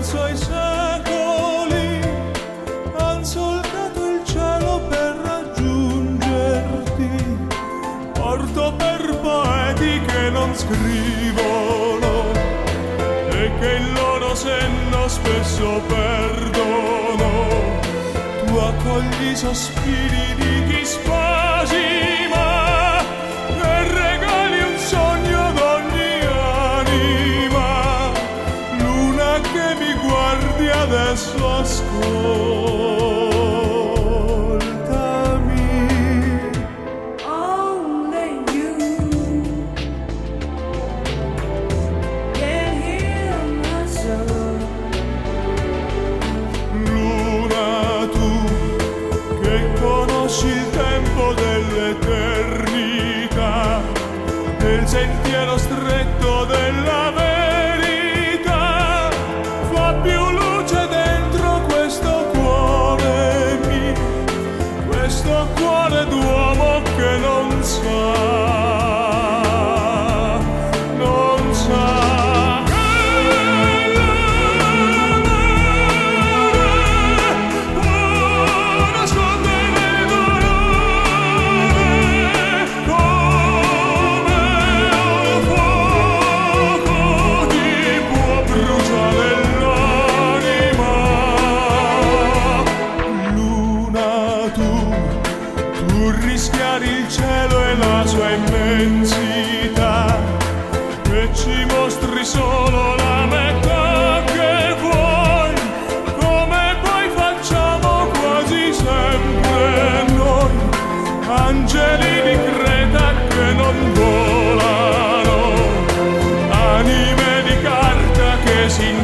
attraverso i secoli han soldato il cielo per raggiungerti. Porto per poeti che non scrivono e che il loro senno spesso perdono. Tu accogli i sospiri di chi spasima e regali un sogno ad ogni anima. Luna che mi guardi adesso, ascoltami. Only you can heal my soul. Luna, tu che conosci il tempo dell'eternità, nel sentiero stretto della verità, fa più luce dentro questo cuore mio, questo cuore d'uomo che non sa, non sa. Rischiare il cielo e la sua immensità, e ci mostri solo la metà che vuoi, come poi facciamo quasi sempre noi, angeli di Creta che non volano, anime di carta che si